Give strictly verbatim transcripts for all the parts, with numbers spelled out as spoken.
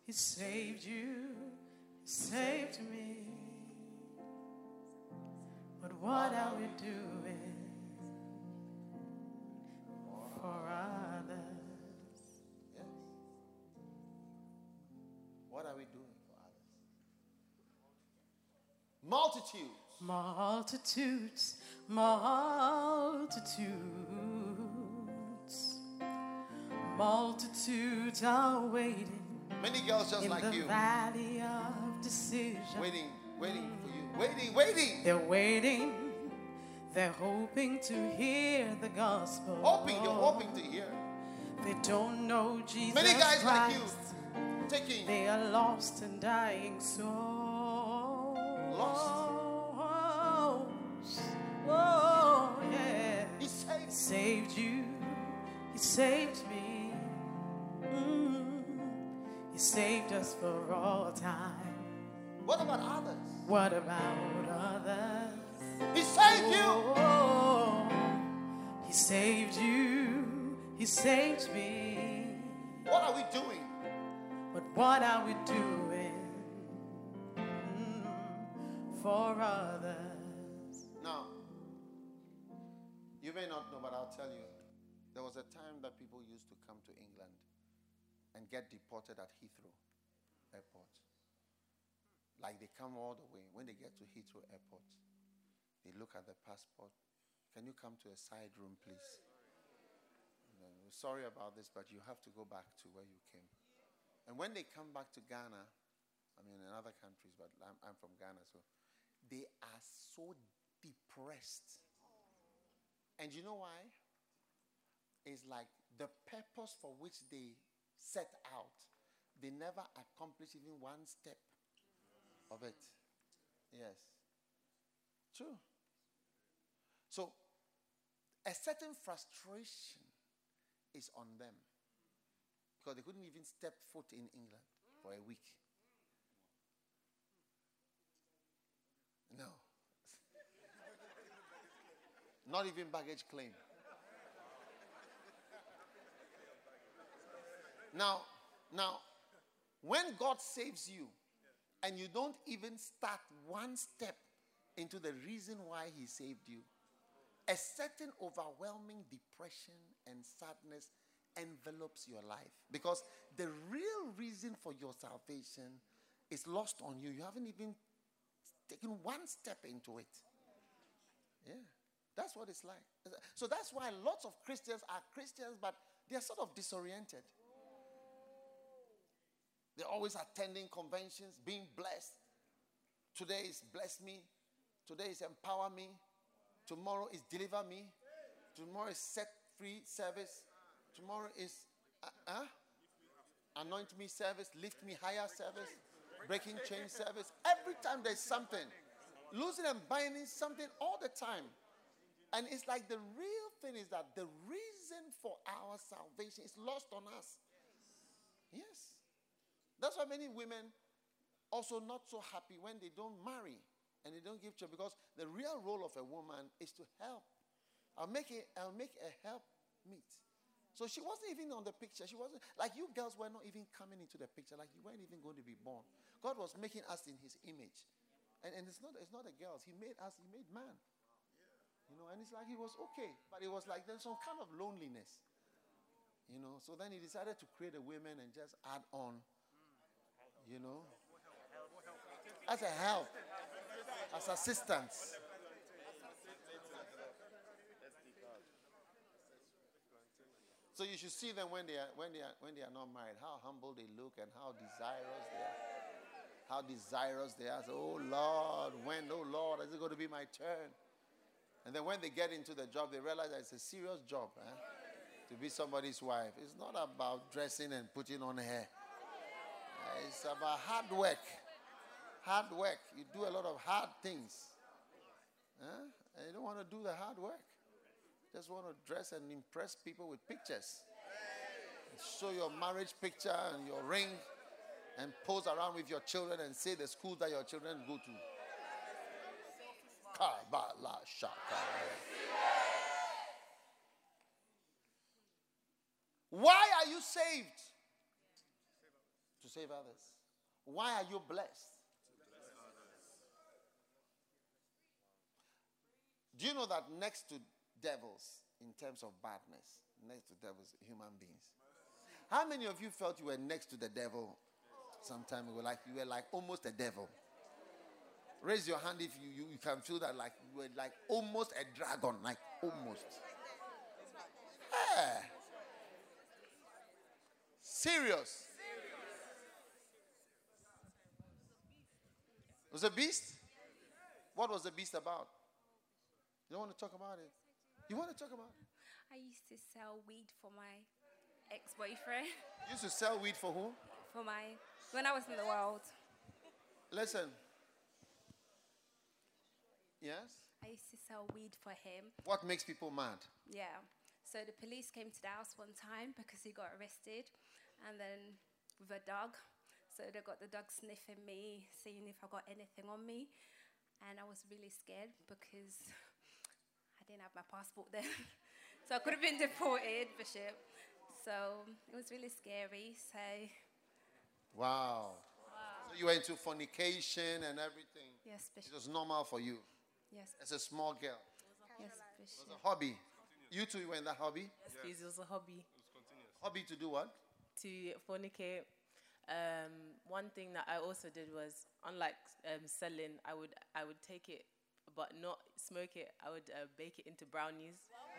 He saved you, He saved me. But what are we doing for others? Yes. What are we doing for others? Multitudes. Multitudes, multitudes, multitudes are waiting. Many girls just in like the you. Valley of decision. Waiting, waiting for you. Waiting, waiting. They're waiting. They're hoping to hear the gospel. Hoping, they're hoping to hear. They don't know Jesus Many guys Christ. like you. Taking. They are lost and dying souls. Lost. Oh, yeah. He saved. saved you. He saved me. Mm. He saved us for all time. What about others? What about others? He saved you. Oh, He saved you. He saved me. What are we doing? But what are we doing mm, for others? Now, you may not know, but I'll tell you. There was a time that people used to come to England and get deported at Heathrow Airport. Like they come all the way. When they get to Heathrow Airport, they look at the passport. Can you come to a side room, please? No, sorry about this, but you have to go back to where you came. And when they come back to Ghana, I mean in other countries, but I'm, I'm from Ghana, so they are so depressed. And you know why? It's like the purpose for which they set out, they never accomplish even one step of it. Yes. True. So, a certain frustration is on them because they couldn't even step foot in England for a week. No. Not even baggage claim. Now, now, when God saves you and you don't even start one step into the reason why He saved you, a certain overwhelming depression and sadness envelops your life because the real reason for your salvation is lost on you. You haven't even taken one step into it. Yeah, that's what it's like. So that's why lots of Christians are Christians, but they're sort of disoriented. They're always attending conventions, being blessed. Today is bless me. Today is empower me. Tomorrow is deliver me. Tomorrow is set free service. Tomorrow is uh, uh, anoint me service, lift me higher service, breaking chain service. Every time there's something, losing and binding something all the time. And it's like the real thing is that the reason for our salvation is lost on us. Yes. That's why many women also not so happy when they don't marry and they don't give children, because the real role of a woman is to help. I'll make it, I'll make a help meet. So she wasn't even on the picture. She wasn't, like you girls were not even coming into the picture, like you weren't even going to be born. God was making us in His image. And, and it's not it's not the girls. He made us, He made man. You know, and it's like He was okay. But it was like there's some kind of loneliness. You know, so then He decided to create a women and just add on. You know, as a help, as assistants. So you should see them when they are when they are when they are not married, how humble they look and how desirous they are. How desirous they are. So, oh Lord, when, oh Lord, is it going to be my turn? And then when they get into the job, they realize that it's a serious job, eh? To be somebody's wife. It's not about dressing and putting on hair. It's about hard work. Hard work. You do a lot of hard things. Huh? And you don't want to do the hard work. Just want to dress and impress people with pictures. And show your marriage picture and your ring and pose around with your children and say the school that your children go to. Why are you saved? To save others. Why are you blessed? Do you know that next to devils, in terms of badness, next to devils, human beings? How many of you felt you were next to the devil sometime ago? Like you were like almost a devil. Raise your hand if you, you, you can feel that like you were like almost a dragon, like almost. Yeah. Serious. It was a beast? What was the beast about? You don't want to talk about it? You want to talk about it? I used to sell weed for my ex-boyfriend. You used to sell weed for who? For my, when I was in the world. Listen. Yes? I used to sell weed for him. What makes people mad? Yeah. So the police came to the house one time because he got arrested. And then with a dog. So they got the dog sniffing me, seeing if I got anything on me. And I was really scared because I didn't have my passport then. So I could have been deported, Bishop. So it was really scary. So. Wow. wow. So you were into fornication and everything. Yes, Bishop. It was normal for you. Yes. As a small girl. Yes, Bishop. It was a hobby. You too, you were in that hobby? Yes, please. It was a hobby. It was continuous. Hobby to do what? To fornicate. Um, one thing that I also did was, unlike um, selling, I would I would take it, but not smoke it. I would uh, bake it into brownies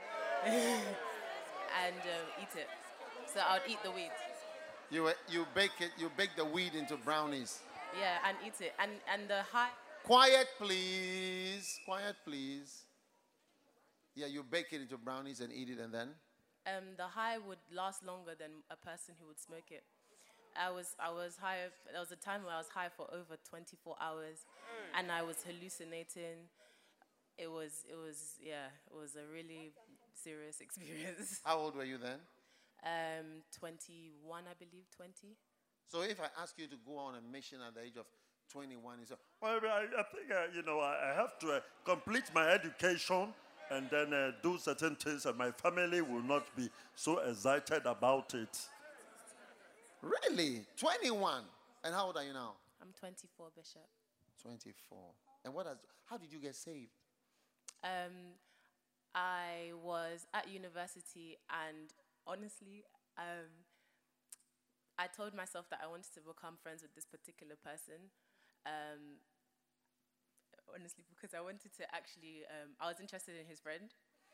and uh, eat it. So I would eat the weed. You were, you bake it. You bake the weed into brownies. Yeah, and eat it. And and the high. Quiet, please. Quiet, please. Yeah, you bake it into brownies and eat it, and then. Um, the high would last longer than a person who would smoke it. I was I was high. There was a time where I was high for over twenty-four hours, and I was hallucinating. It was it was yeah. It was a really serious experience. How old were you then? Um, twenty-one, I believe, twenty. So if I ask you to go on a mission at the age of twenty-one, you say, well, I, I think uh, you know I, I have to uh, complete my education and then uh, do certain things, and my family will not be so excited about it. Really? twenty-one. And how old are you now? I'm twenty-four, Bishop. twenty-four. And what has, how did you get saved? Um, I was at university, and honestly, um, I told myself that I wanted to become friends with this particular person. Um, honestly, because I wanted to actually, um, I was interested in his friend.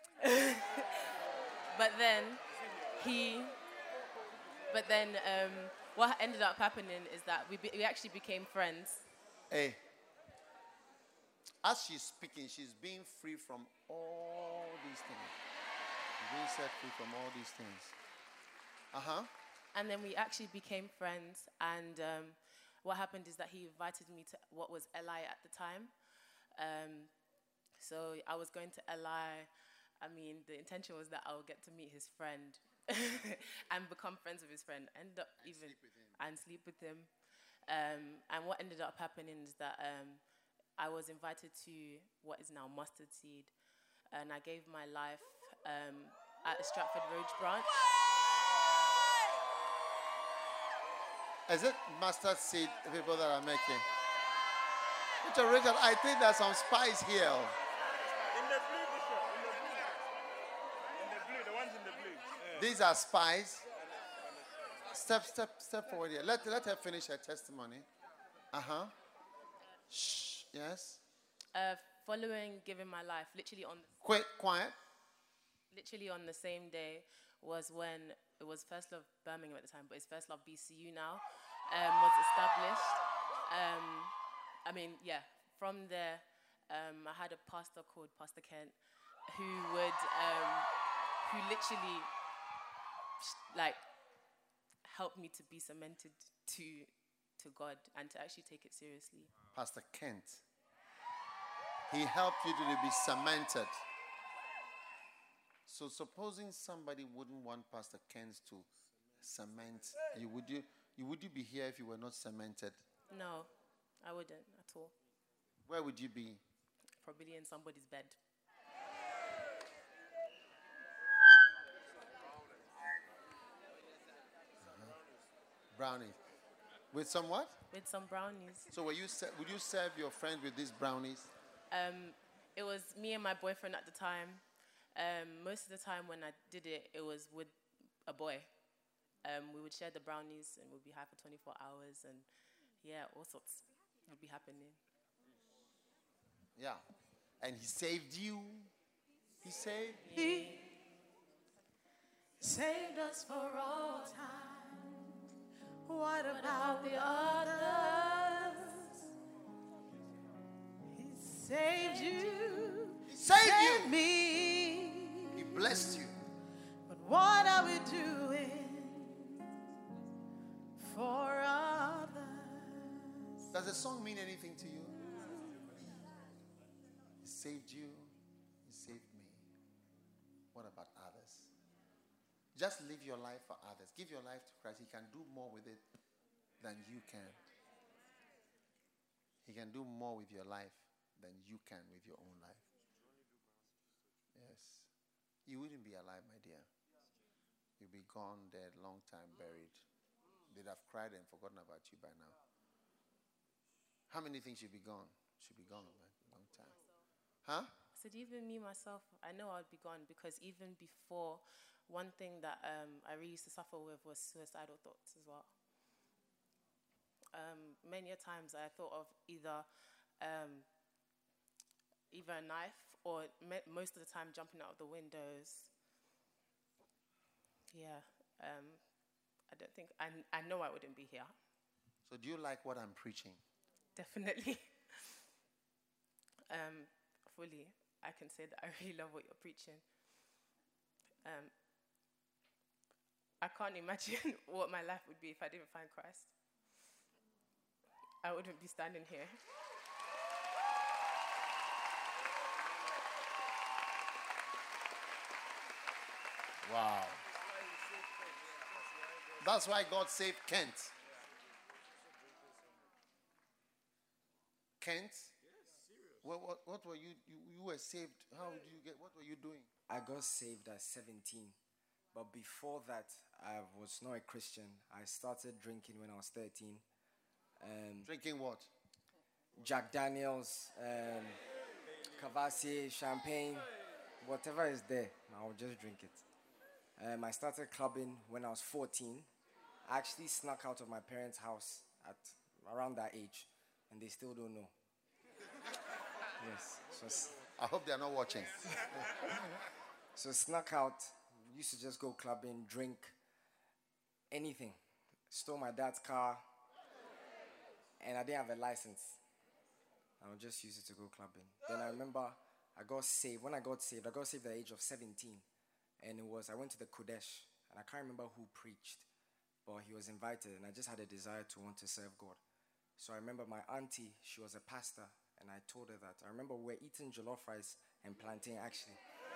But then he... But then um, what ended up happening is that we, be, we actually became friends. Hey, as she's speaking, she's being free from all these things. She's being set free from all these things. Uh-huh. And then we actually became friends. And um, what happened is that he invited me to what was L I at the time. Um, so I was going to L I. I mean, the intention was that I would get to meet his friend. And become friends with his friend, end up and even sleep with him. and sleep with him. Um, and what ended up happening is that um, I was invited to what is now Mustard Seed, and I gave my life um, at the Stratford Road branch. Is it Mustard Seed people that are making? Richard, Richard, I think there's some spice here. In the blue, Bishop. In the blue. In the blue, the ones in the blue. Yeah. These are spies. Step, step, step forward here. Let, let her finish her testimony. Uh-huh. Shh. Yes. Uh, following giving my life, literally on Quick, quiet. literally on the same day was when it was First Love Birmingham at the time, but it's First Love B C U now, um, was established. Um, I mean, yeah, from there, um, I had a pastor called Pastor Kent who would, um, who literally, like, helped me to be cemented to, to God and to actually take it seriously. Pastor Kent. He helped you to be cemented. So supposing somebody wouldn't want Pastor Kent to cement you, would you, you would you be here if you were not cemented? No, I wouldn't at all. Where would you be? Probably in somebody's bed. Brownie. With some what? with some brownies. So were you se- would you serve your friend with these brownies? Um, it was me and my boyfriend at the time. Um, most of the time when I did it, it was with a boy. Um, we would share the brownies and we'd be high for twenty-four hours and yeah, all sorts would be happening. Yeah. And he saved you. He saved. He saved us for all time. What about the others? He saved you. He saved Saved you. me. He blessed you. But what are we doing for others? Does the song mean anything to you? He saved you. He saved me. What about others? Just live your life for others. Give your life to Christ. He can do more with it than you can. He can do more with your life than you can with your own life. Yes. You wouldn't be alive, my dear. You'd be gone, dead, long time buried. They'd have cried and forgotten about you by now. How many things should be gone? Should be gone by a long time. Huh? I said, even me, myself, I know I'd be gone because even before, one thing that um, I really used to suffer with was suicidal thoughts as well. Um, many a times I thought of either um, either a knife or me- most of the time jumping out of the windows. Yeah, um, I don't think, I, I know I wouldn't be here. So do you like what I'm preaching? Definitely. um, fully, I can say that I really love what you're preaching. Um, I can't imagine what my life would be if I didn't find Christ. I wouldn't be standing here. Wow. That's why God saved Kent. Kent? What, what, what were you, you? You were saved. How did you get? What were you doing? I got saved at seventeen. But before that, I was not a Christian. I started drinking when I was thirteen. Um, Drinking what? Jack Daniels, um, Cavassier, champagne, whatever is there, I will just drink it. Um, I started clubbing when I was fourteen. I actually snuck out of my parents' house at around that age, and they still don't know. Yes. So, s- I hope they are not watching. so snuck out, used to just go clubbing, drink, anything. Stole my dad's car, and I didn't have a license. I would just use it to go clubbing. Then I remember I got saved. When I got saved, I got saved at the age of seventeen. And it was, I went to the Kodesh, and I can't remember who preached, but he was invited, and I just had a desire to want to serve God. So I remember my auntie, she was a pastor, and I told her that. I remember we were eating jollof rice and plantain, actually.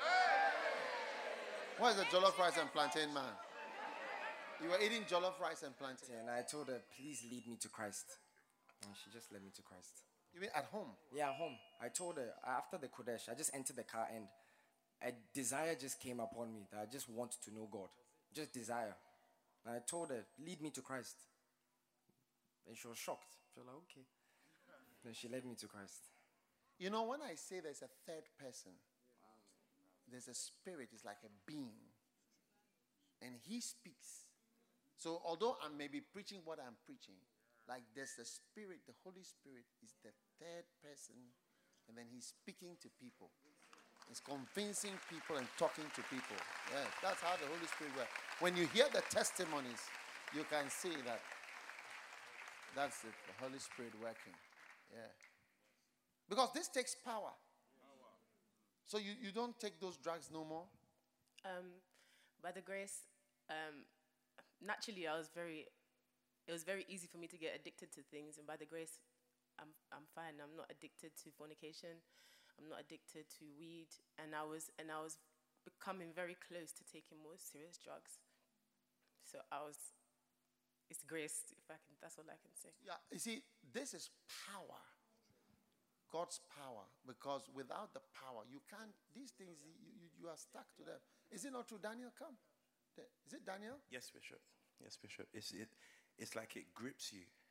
What is the jollof rice and plantain, man? You were eating jollof rice and plantain. And I told her, please lead me to Christ. And she just led me to Christ. You mean at home? Yeah, home. I told her, after the Kodesh, I just entered the car, and a desire just came upon me that I just want to know God. Just desire. And I told her, lead me to Christ. And she was shocked. She was like, okay. Then she led me to Christ. You know, when I say there's a third person, there's a spirit, it's like a being. And he speaks. So although I may be preaching what I'm preaching, like there's a spirit, the Holy Spirit is the third person, and then he's speaking to people. He's convincing people and talking to people. Yes, that's how the Holy Spirit works. When you hear the testimonies, you can see that that's it, the Holy Spirit working. Yeah. Because this takes power. So you, you don't take those drugs no more? Um, by the grace, um, naturally I was very, it was very easy for me to get addicted to things, and by the grace, I'm I'm fine. I'm not addicted to fornication. I'm not addicted to weed, and I was and I was becoming very close to taking more serious drugs. So I was, it's grace, if I can. That's all I can say. Yeah, you see, this is power. God's power. Because without the power, you can't, these things, you, you, you are stuck to them. Is it not true? Daniel, come. Is it Daniel? Yes, Bishop. Yes, Bishop. It's, it, it's like it grips you.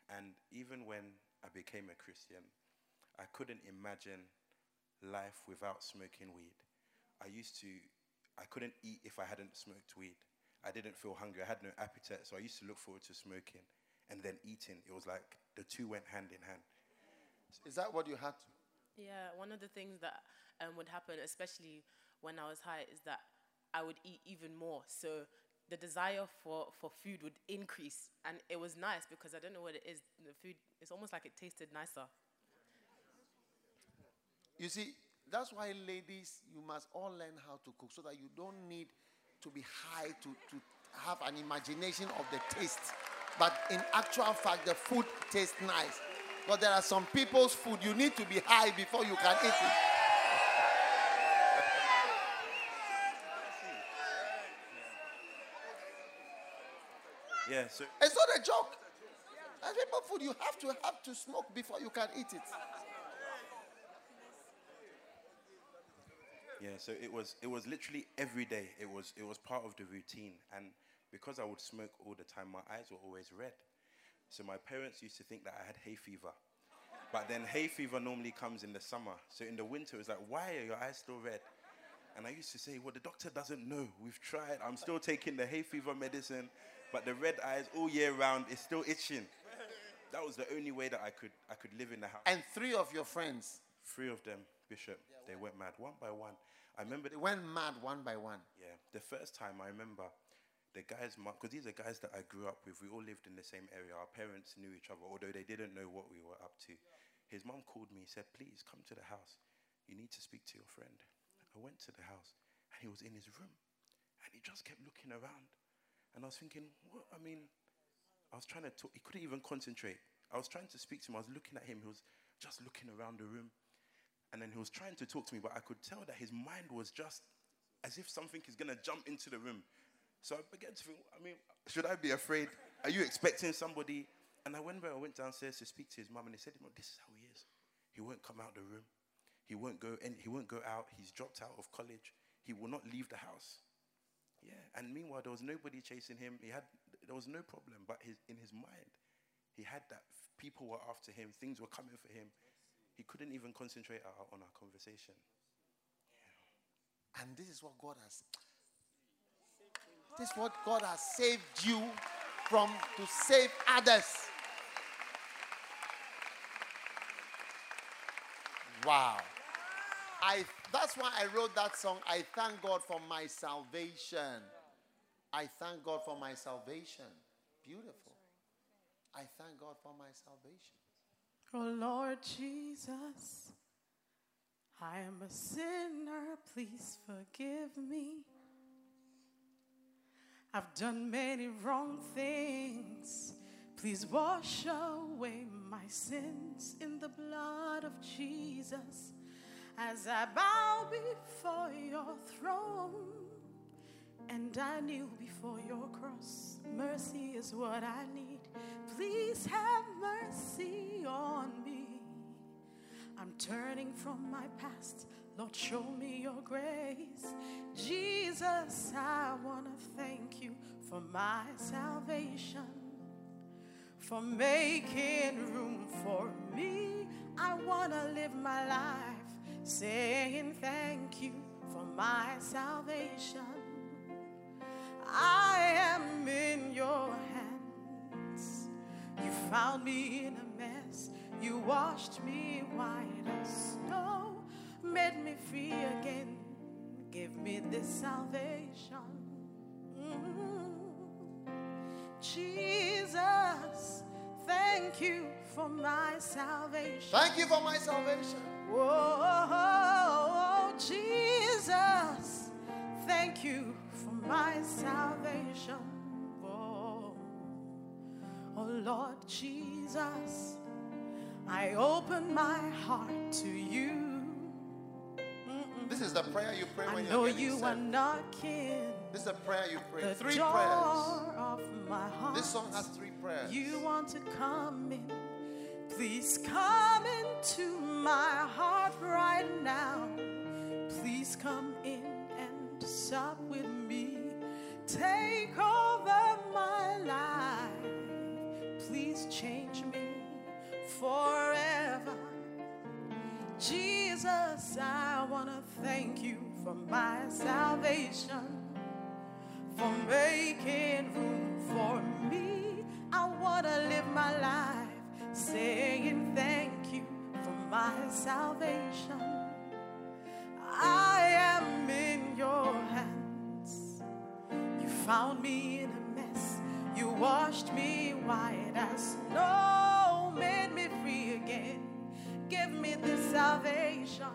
And even when I became a Christian, I couldn't imagine life without smoking weed. I used to, I couldn't eat if I hadn't smoked weed. I didn't feel hungry. I had no appetite, so I used to look forward to smoking and then eating. It was like the two went hand in hand. Is that what you had to? Yeah, one of the things that um, would happen, especially when I was high, is that I would eat even more. So the desire for, for food would increase. And it was nice because I don't know what it is. The food, it's almost like it tasted nicer. You see, that's why, ladies, you must all learn how to cook so that you don't need to be high to, to have an imagination of the taste. But in actual fact, the food tastes nice. But there are some people's food, you need to be high before you can eat it. Yeah, so It's not a joke. There's people food you have to have to smoke before you can eat it. yeah, so it was it was literally every day. It was it was part of the routine. And because I would smoke all the time, my eyes were always red. So my parents used to think that I had hay fever. But then hay fever normally comes in the summer. So in the winter, it's like, why are your eyes still red? And I used to say, well, the doctor doesn't know. We've tried. I'm still taking the hay fever medicine. But the red eyes all year round is still itching. That was the only way that I could I could live in the house. And three of your friends, Three of them, Bishop, they went mad one by one. I remember, they went mad one by one. yeah, the first time I remember the guys, because these are guys that I grew up with. We all lived in the same area. Our parents knew each other, although they didn't know what we were up to. His mom called me, said, please come to the house. You need to speak to your friend. I went to the house, and he was in his room, and he just kept looking around. And I was thinking, what? I mean, I was trying to talk. He couldn't even concentrate. I was trying to speak to him. I was looking at him. He was just looking around the room. And then he was trying to talk to me, but I could tell that his mind was just as if something is going to jump into the room. So I began to think, I mean, should I be afraid? Are you expecting somebody? And I went, I went downstairs to speak to his mum, and he said, this is how he is. He won't come out the room. He won't go in, he won't go out. He's dropped out of college. He will not leave the house. Yeah, and meanwhile, there was nobody chasing him. He had, there was no problem, but his, in his mind, he had that people were after him. Things were coming for him. He couldn't even concentrate our, on our conversation. And this is what God has. This is what God has saved you from to save others. Wow. I, that's why I wrote that song, I thank God for my salvation. I thank God for my salvation. Beautiful. I thank God for my salvation. Oh Lord Jesus, I am a sinner, please forgive me. I've done many wrong things. Please wash away my sins in the blood of Jesus. As I bow before your throne and I kneel before your cross, mercy is what I need. Please have mercy on me. I'm turning from my past. Lord, show me your grace. Jesus, I want to thank you for my salvation, for making room for me. I want to live my life saying thank you for my salvation. I am in your hands. You found me in a mess. You washed me white as snow, made me free again, give me this salvation. Mm-hmm. Jesus, thank you for my salvation. Thank you for my salvation. Oh, Jesus, thank you for my salvation. Oh, oh Lord Jesus, I open my heart to you. Mm-mm. This is the prayer you pray I when know you're getting you saved. are knocking. This is a prayer you pray. The Three door prayers. of my heart. This song has three prayers. You want to come in. Please come into my heart right now. Please come in and sup with me. Take over my life. Please change me Jesus, I want to thank you for my salvation, for making room for me. I want to live my life saying thank you for my salvation. I am in your hands. You found me in a mess. You washed me white as snow, made me free again. Give me this salvation.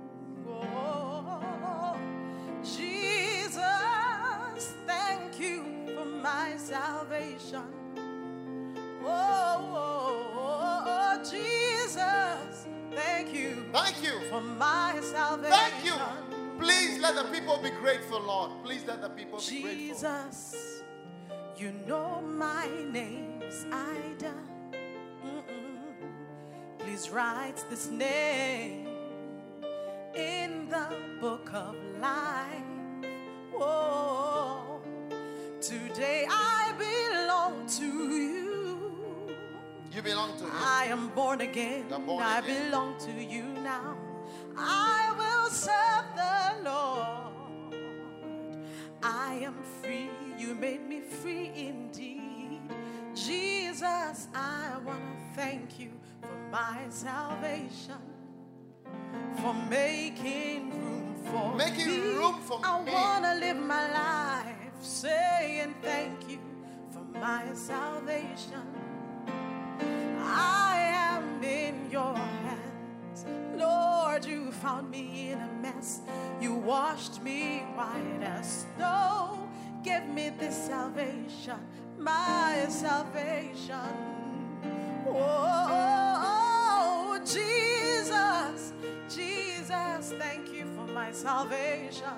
Oh, Jesus, thank you for my salvation. Oh, oh, oh, Jesus, thank you. Thank you. For my salvation. Thank you. Please let the people be grateful, Lord. Please let the people be grateful. Jesus, you know my name's Ida. Mm-mm. Please write this name in the book of life. Whoa. Today I belong to you. You belong to him. I am born again. You're born I again. belong to you now. I will serve the Lord. I am free. You made me free indeed. Jesus, I want to thank you for my salvation, for making room for Making me. room for I me. want to live my life saying thank you for my salvation. I am in your hands. Lord, you found me in a mess. You washed me white as snow. Give me this salvation, my salvation. Oh, oh, oh, Jesus, Jesus, thank you for my salvation.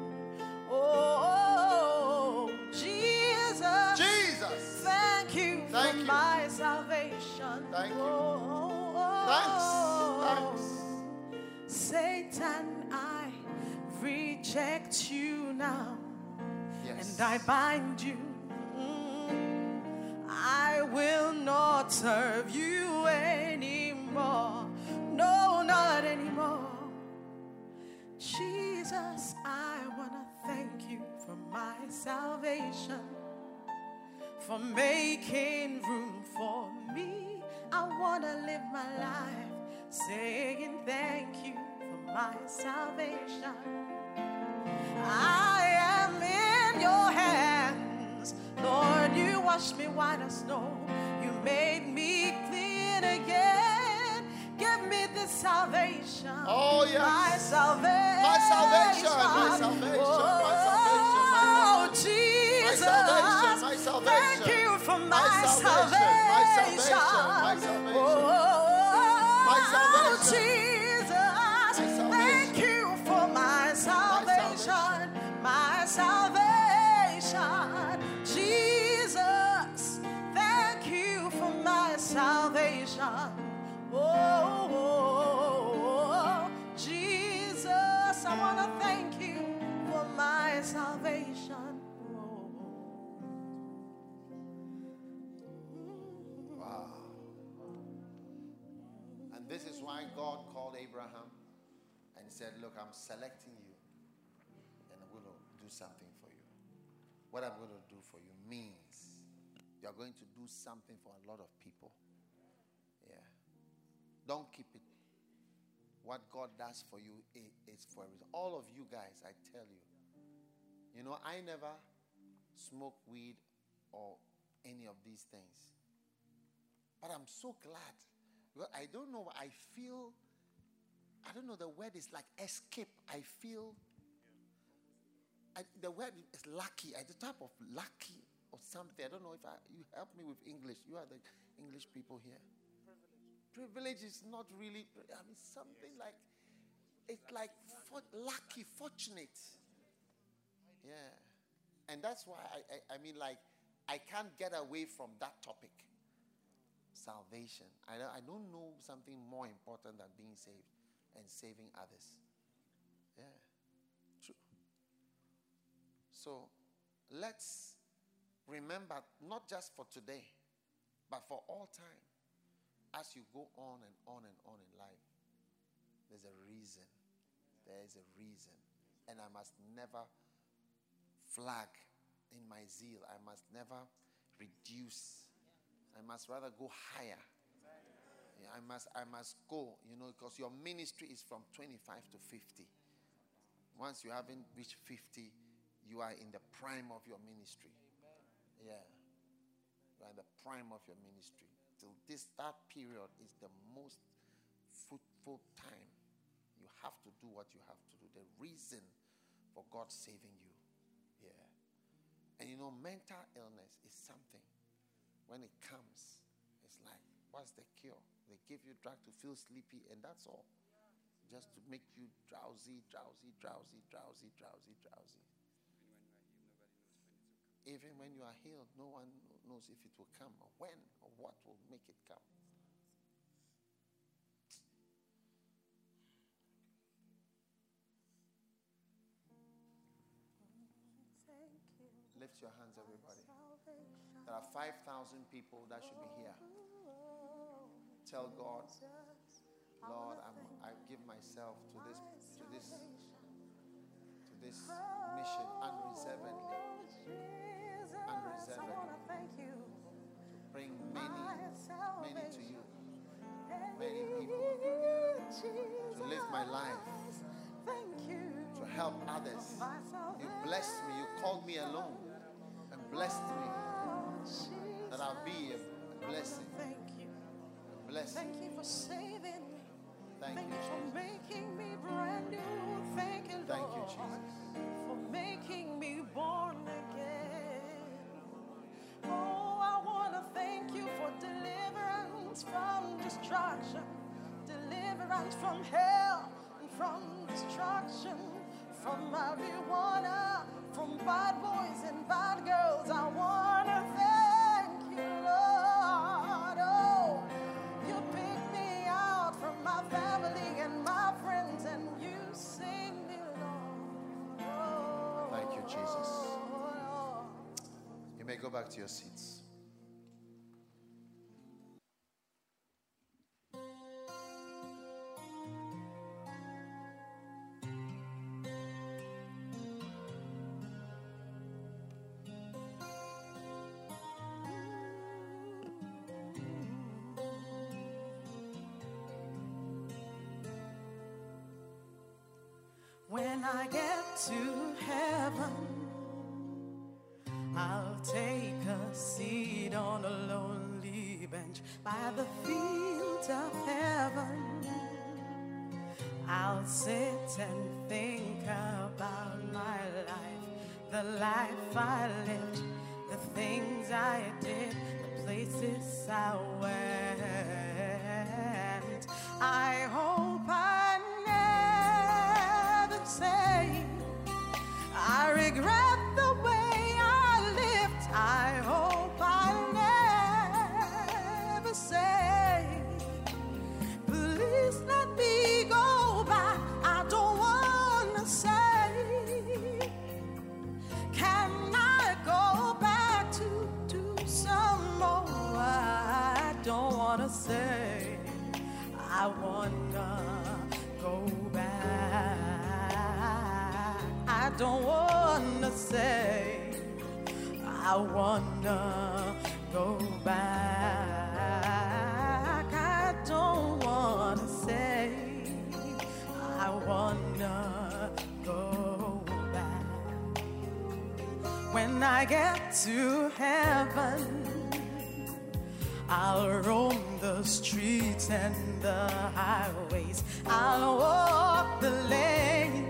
Oh, Jesus, Jesus. thank you Thank for you. my salvation. Thank you. Oh, Thanks. Thanks. Satan, I reject you now. Yes. And I bind you. Mm. I will not serve you anymore. No, not anymore. Jesus, I want to thank you for my salvation, for making room for me. I want to live my life saying thank you for my salvation. I am in your hands. Lord, you washed me white as snow. You made me clean again. Give me this salvation. Oh, yes. My salvation. My salvation. My salvation. My salvation. Oh, My Jesus. salvation. My salvation. Thank you for my, My salvation. My salvation. My salvation. Oh, My salvation. Jesus. My salvation. Thank you for my salvation. My salvation. Jesus. Thank you for my salvation. Oh, oh, oh, Jesus. I want to thank you for my salvation. Wow. And this is why God called Abraham and said, look, I'm selecting you and I'm going to do something for you. What I'm going to do for you means you're going to do something for a lot of people. Yeah. Don't keep it. What God does for you is for a reason. All of you guys, I tell you, you know, I never smoke weed or any of these things. But I'm so glad. Because I don't know, I feel, I don't know, the word is like escape. I feel, I, the word is lucky. I, the type of lucky or something. I don't know if I, you help me with English. You are the English people here. Privilege is not really, I mean, something like, it's like for, lucky, fortunate. Yeah. And that's why, I, I, I mean, like, I can't get away from that topic. Salvation. I don't, I don't know something more important than being saved and saving others. Yeah. True. So, let's remember, not just for today, but for all time. As you go on and on and on in life, There's a reason. There is a reason. And I must never flag in my zeal. I must never reduce. I must rather go higher. Yeah, I must I must go, you know, because your ministry is from twenty-five to fifty. Once you haven't reached fifty, you are in the prime of your ministry. Yeah. You are in the prime of your ministry. Till this that period is the most fruitful time. You have to do what you have to do. The reason for God saving you. Yeah. And you know, mental illness is something. When it comes, it's like, what's the cure? They give you drug to feel sleepy, and that's all. Just to make you drowsy, drowsy, drowsy, drowsy, drowsy, drowsy. Even when you are healed, no one knows if it will come, or when, or what will make it come. Lift your hands, everybody. There are five thousand people that should be here. Tell God, Lord, I'm, I give myself to this, to this, to this mission unreservedly, unreservedly. To bring many, many to you, many people, to live my life, to help others. You blessed me. You called me alone and blessed me, that I'll be a blessing. Thank you. A blessing. Thank you for saving me. Thank, Thank you, you for Jesus. making me brand new. Thank you, Lord. Thank you, Jesus. For making me born again. Oh, I want to thank you for deliverance from destruction, deliverance from hell and from destruction, from marijuana, from bad boys and bad girls. I want to thank you, Lord. Oh, you picked me out from my family and my friends, and you saved me, Lord. Oh, Thank you, Jesus. Lord. You may go back to your seats. When I get to heaven, I'll take a seat on a lonely bench by the fields of heaven. I'll sit and think about my life, the life I lived, the things I did, the places I went. I hope I never say I regret the way I lived. I hope I never say, please let me go back. I don't wanna say, can I go back to do some more? I don't wanna say, I wanna go back. I don't wanna say, I wanna go back. I don't wanna say, I wanna go back. When I get to heaven, I'll roam the streets and the highways. I'll walk the lanes.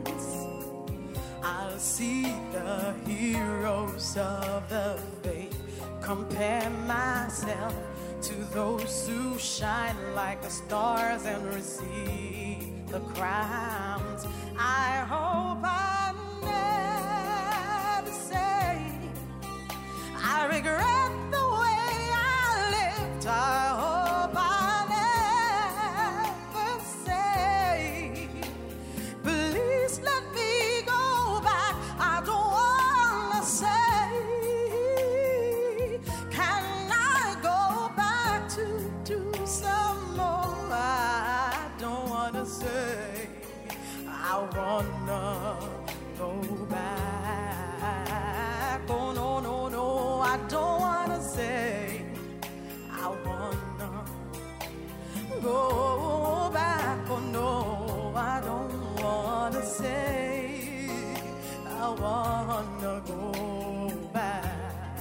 I'll see the heroes of the faith. Compare myself to those who shine like the stars and receive the crowns. I hope I never say I regret the way I lived. I hope I never say, please let me go back. I don't wanna say, can I go back to do some more? I don't wanna say, I wanna go back. Oh no, no, no, I don't wanna say I wanna go back. Oh no, I don't wanna say I wanna go back.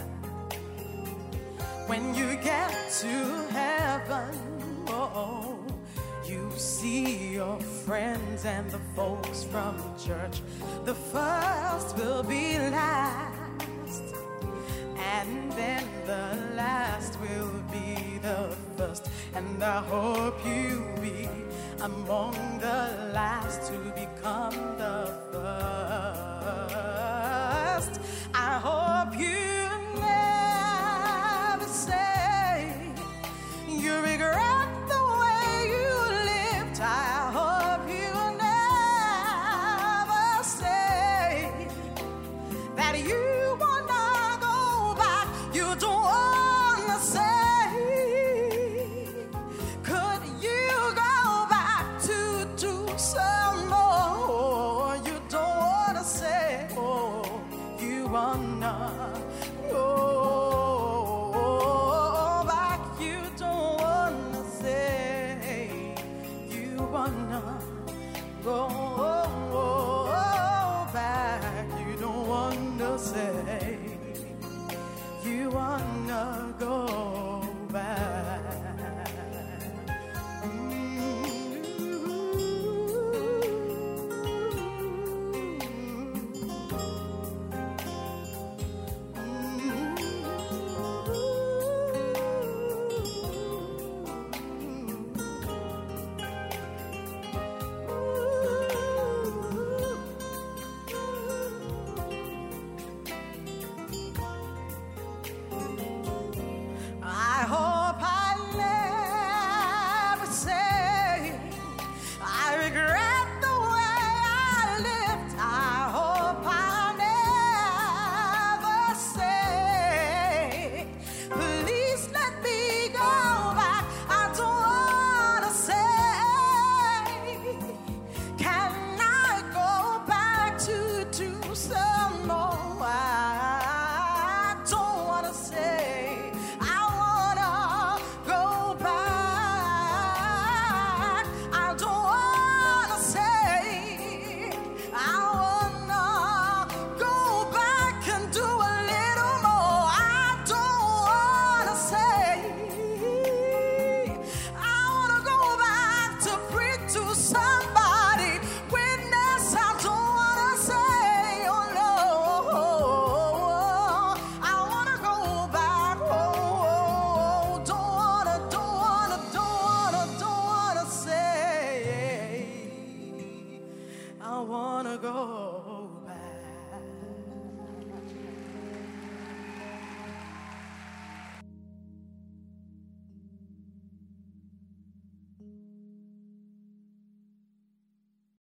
When you get to heaven, oh, you see your friends and the folks from church. The first will be last, and then the last will be the first. And I hope you'll be among the last to become the first.